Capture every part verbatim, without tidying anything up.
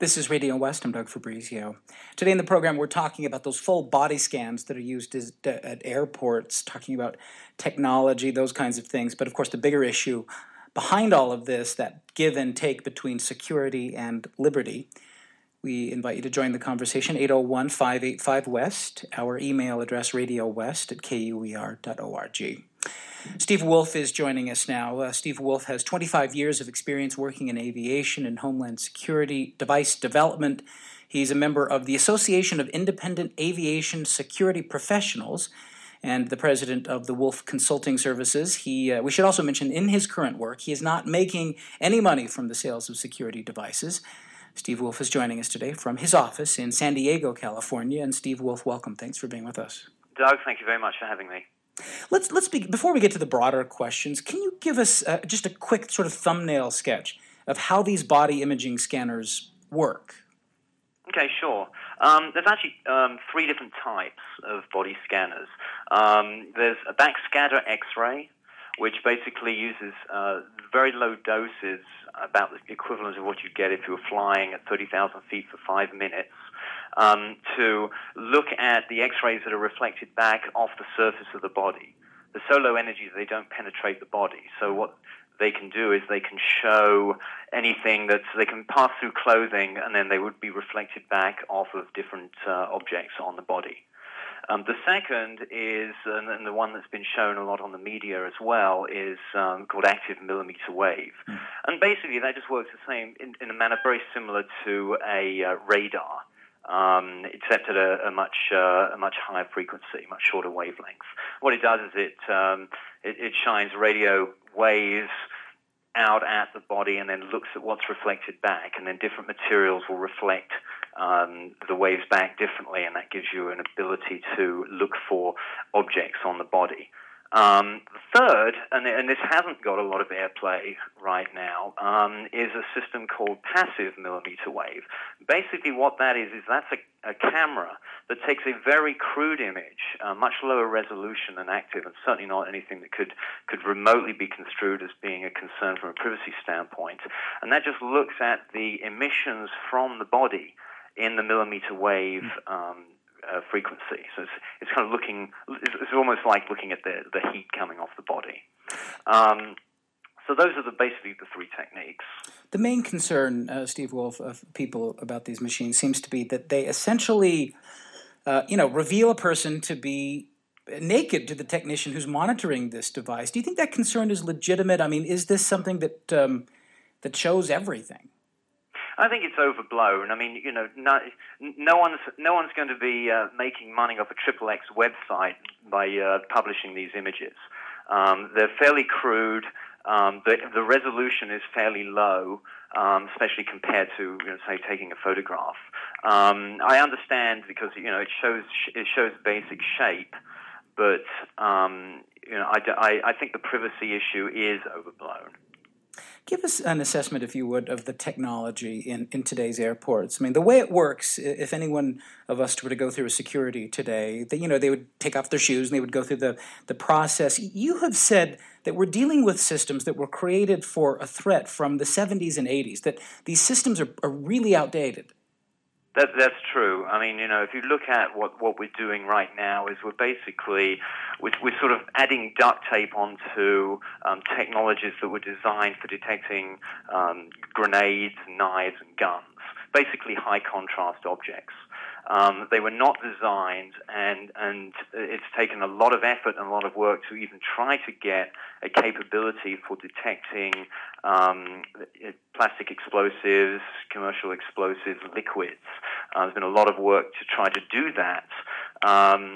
This is Radio West. I'm Doug Fabrizio. Today in the program, we're talking about those full body scans that are used as, at airports, talking about technology, those kinds of things. But of course, the bigger issue behind all of this, that give and take between security and liberty. We invite you to join the conversation, eight oh one, five eight five, WEST, our email address, radiowest at k u e r dot org. Steve Wolf is joining us now. Uh, Steve Wolf has twenty-five years of experience working in aviation and homeland security device development. He's a member of the Association of Independent Aviation Security Professionals and the president of the Wolf Consulting Services. He, uh, we should also mention, in his current work, he is not making any money from the sales of security devices. Steve Wolf is joining us today from his office in San Diego, California. And Steve Wolf, welcome. Thanks for being with us. Doug, thank you very much for having me. Let's let's be, before we get to the broader questions, can you give us uh, just a quick sort of thumbnail sketch of how these body imaging scanners work? Okay, sure. Um, there's actually um, three different types of body scanners. Um, there's a backscatter X-ray, which basically uses uh, very low doses, about the equivalent of what you'd get if you were flying at thirty thousand feet for five minutes, um, to look at the X-rays that are reflected back off the surface of the body. They're so low energy that they don't penetrate the body. So what they can do is they can show anything that's, they can pass through clothing and then they would be reflected back off of different uh, objects on the body. Um, the second is, and, and the one that's been shown a lot on the media as well, is um, called active millimeter wave. Mm. And basically that just works the same, in, in a manner very similar to a uh, radar, um, except at a, a much uh, a much higher frequency, much shorter wavelength. What it does is it, um, it, it shines radio waves out at the body and then looks at what's reflected back, and then different materials will reflect um, the waves back differently, and that gives you an ability to look for objects on the body. Um, the third, and, and this hasn't got a lot of airplay right now, um, is a system called passive millimeter wave. Basically what that is, is that's a, a camera that takes a very crude image, uh, much lower resolution than active, and certainly not anything that could, could remotely be construed as being a concern from a privacy standpoint. And that just looks at the emissions from the body in the millimeter wave um, uh, frequency. So it's, it's kind of looking, it's, it's almost like looking at the, the heat coming off the body. Um, so those are the, basically the three techniques. The main concern, uh, Steve Wolf, of people about these machines seems to be that they essentially, uh, you know, reveal a person to be naked to the technician who's monitoring this device. Do you think that concern is legitimate? I mean, is this something that um, that shows everything? I think it's overblown. I mean, you know, no, no one's no one's going to be uh, making money off a triple X website by uh, publishing these images. Um, they're fairly crude. Um, the, the resolution is fairly low, um, especially compared to, you know, say, taking a photograph. Um, I understand because, you know, it shows it shows basic shape, but um, you know, I, I, I think the privacy issue is overblown. Give us an assessment, if you would, of the technology in, in today's airports. I mean, the way it works, if any one of us were to go through a security today, that, you know, they would take off their shoes and they would go through the, the process. You have said that we're dealing with systems that were created for a threat from the seventies and eighties, that these systems are, are really outdated. That, that's true. I mean, you know, if you look at what, what we're doing right now is we're basically, we're, we're sort of adding duct tape onto um, technologies that were designed for detecting um, grenades, knives, and guns, basically high-contrast objects. Um, they were not designed, and, and it's taken a lot of effort and a lot of work to even try to get a capability for detecting um, plastic explosives, commercial explosives, liquids. Uh, there's been a lot of work to try to do that. Um,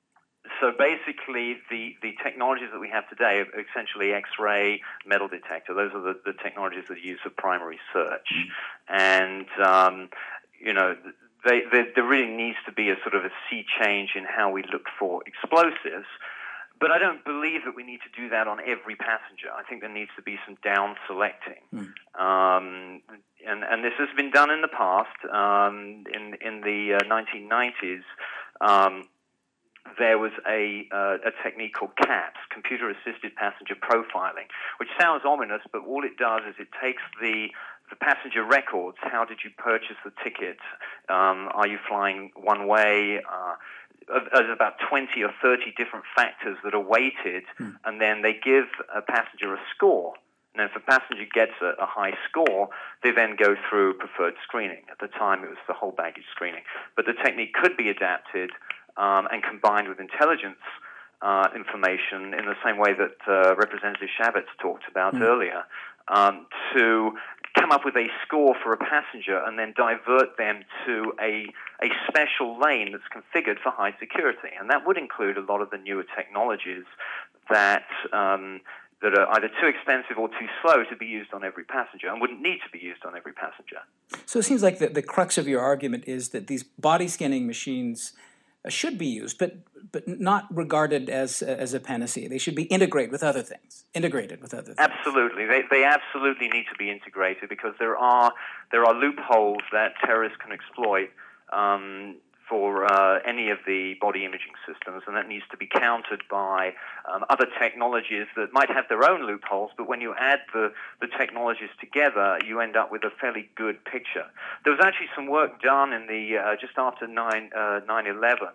so basically, the, the technologies that we have today are essentially X-ray, metal detector. Those are the, the technologies that are used for primary search. And, um, you know, They, they, there really needs to be a sort of a sea change in how we look for explosives, but I don't believe that we need to do that on every passenger. I think there needs to be some down selecting, mm. um, and, and this has been done in the past. Um, in in the uh, nineteen nineties, um, there was a, uh, a technique called CAPS, Computer Assisted Passenger Profiling, which sounds ominous, but all it does is it takes the the passenger records. How did you purchase the ticket? Um, are you flying one way? Uh, there's about twenty or thirty different factors that are weighted, hmm. and then they give a passenger a score. And if a passenger gets a, a high score, they then go through preferred screening. At the time, it was the whole baggage screening. But the technique could be adapted um, and combined with intelligence uh, information in the same way that uh, Representative Shabetz talked about mm. earlier, um, to come up with a score for a passenger and then divert them to a, a special lane that's configured for high security. And that would include a lot of the newer technologies that... Um, that are either too expensive or too slow to be used on every passenger and wouldn't need to be used on every passenger. So it seems like the, the crux of your argument is that these body scanning machines uh, should be used, but but not regarded as as a panacea. They should be integrated with other things, integrated with other things. Absolutely. They they absolutely need to be integrated because there are there are loopholes that terrorists can exploit um, for uh, any of the body imaging systems, and that needs to be countered by um, other technologies that might have their own loopholes, but when you add the, the technologies together, you end up with a fairly good picture. There was actually some work done in the uh, just after nine eleven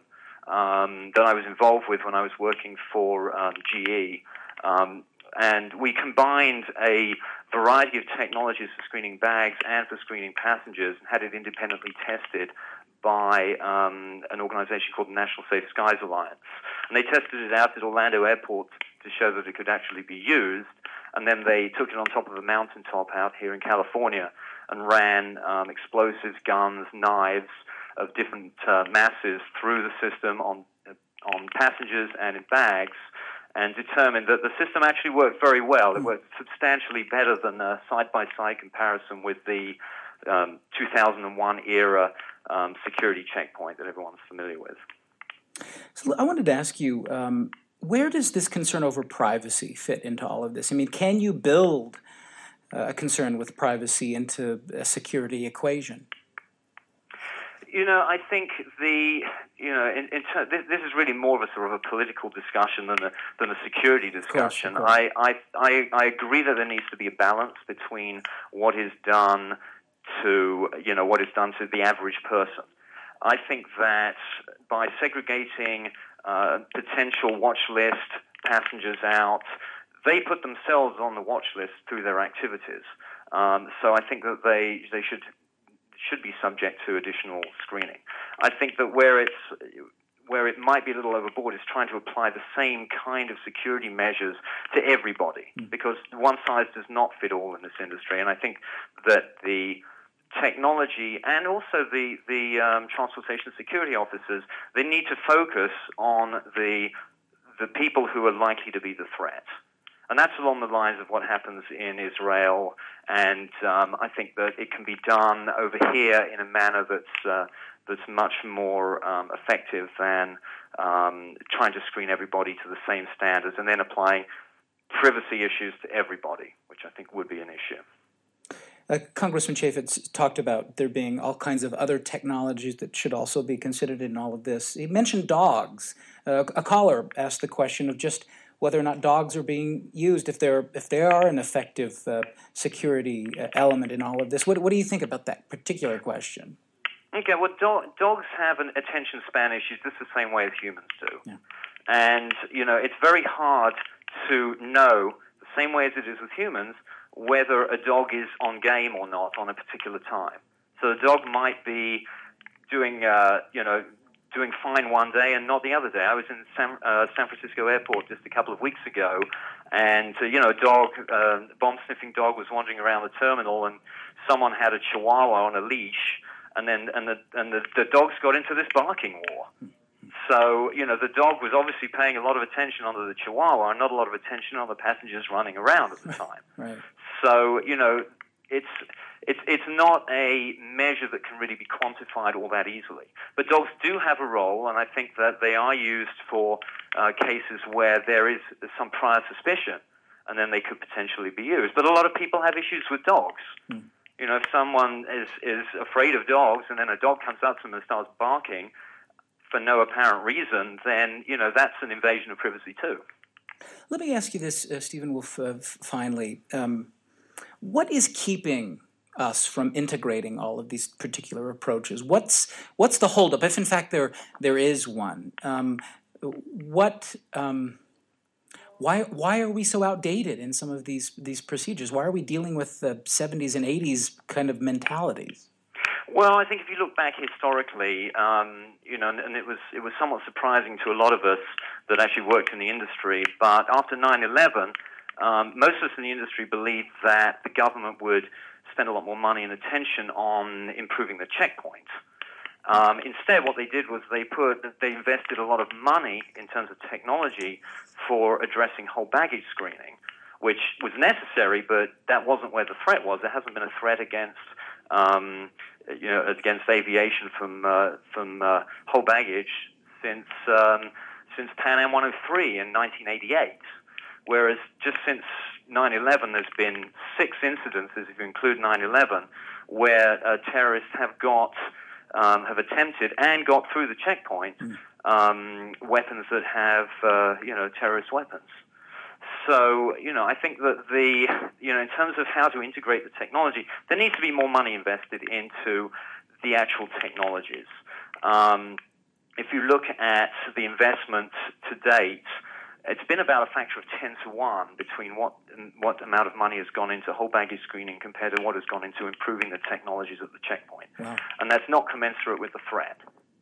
um, that I was involved with when I was working for um, G E, um, and we combined a variety of technologies for screening bags and for screening passengers and had it independently tested by um, an organization called the National Safe Skies Alliance. And they tested it out at Orlando Airport to show that it could actually be used. And then they took it on top of a mountaintop out here in California and ran um, explosives, guns, knives of different uh, masses through the system on, on passengers and in bags, and determined that the system actually worked very well. It worked substantially better than a side-by-side comparison with the um, two thousand one era Um, security checkpoint that everyone's familiar with. So I wanted to ask you, um, where does this concern over privacy fit into all of this? I mean, can you build uh, a concern with privacy into a security equation? You know, I think the, you know, in, in ter- this, this is really more of a sort of a political discussion than a, than a security discussion. Of course, of I, course. I, I, I agree that there needs to be a balance between what is done to, you know, what is done to the average person. I think that by segregating uh, potential watch list passengers out, they put themselves on the watch list through their activities. Um, so I think that they they should should be subject to additional screening. I think that where it's where it might be a little overboard is trying to apply the same kind of security measures to everybody, mm. because one size does not fit all in this industry. And I think that the technology and also the, the um, transportation security officers, they need to focus on the the people who are likely to be the threat. And that's along the lines of what happens in Israel, and um, I think that it can be done over here in a manner that's uh, that's much more um, effective than um, trying to screen everybody to the same standards and then applying privacy issues to everybody, which I think would be an issue. Uh, Congressman Chaffetz talked about there being all kinds of other technologies that should also be considered in all of this. He mentioned dogs. Uh, a caller asked the question of just whether or not dogs are being used, if they're if they are an effective uh, security uh, element in all of this. What what do you think about that particular question? Okay, well, do- dogs have an attention span issues just the same way as humans do. Yeah. And, you know, it's very hard to know, the same way as it is with humans, whether a dog is on game or not on a particular time. So the dog might be doing, uh, you know, doing fine one day and not the other day. I was in San, uh, San Francisco Airport just a couple of weeks ago, and, uh, you know, a dog, uh, a bomb-sniffing dog was wandering around the terminal, and someone had a chihuahua on a leash, and then and the and the, the dogs got into this barking war. So, you know, the dog was obviously paying a lot of attention on the chihuahua and not a lot of attention on the passengers running around at the time. Right. So, you know, it's it's it's not a measure that can really be quantified all that easily. But dogs do have a role, and I think that they are used for uh, cases where there is some prior suspicion, and then they could potentially be used. But a lot of people have issues with dogs. Hmm. You know, if someone is, is afraid of dogs and then a dog comes up to them and starts barking for no apparent reason, then, you know, that's an invasion of privacy too. Let me ask you this, uh, Stephen Wolf, uh, finally. Um, what is keeping us from integrating all of these particular approaches? What's what's the holdup, if in fact there there is one? Um, what um, why why are we so outdated in some of these these procedures? Why are we dealing with the seventies and eighties kind of mentalities? Well, I think if you look back historically, um, you know, and, and it was it was somewhat surprising to a lot of us that actually worked in the industry. But after nine eleven, um, most of us in the industry believed that the government would spend a lot more money and attention on improving the checkpoint. Um, instead, what they did was they put they invested a lot of money in terms of technology for addressing whole baggage screening, which was necessary, but that wasn't where the threat was. There hasn't been a threat against um, you know against aviation from uh, from uh, whole baggage since um, since Pan Am one oh three in nineteen eighty-eight. Whereas just since nine eleven, there's been six incidences, if you include nine eleven, where uh, terrorists have got, um, have attempted and got through the checkpoint mm. um, weapons that have, uh, you know, terrorist weapons. So, you know, I think that the, you know, in terms of how to integrate the technology, there needs to be more money invested into the actual technologies. Um, if you look at the investment to date, it's been about a factor of ten to one between what what amount of money has gone into whole baggage screening compared to what has gone into improving the technologies at the checkpoint. Wow. And that's not commensurate with the threat.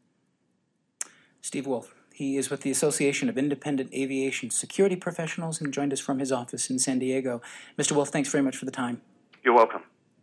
Steve Wolf. He is with the Association of Independent Aviation Security Professionals and joined us from his office in San Diego. Mister Wolf, thanks very much for the time. You're welcome.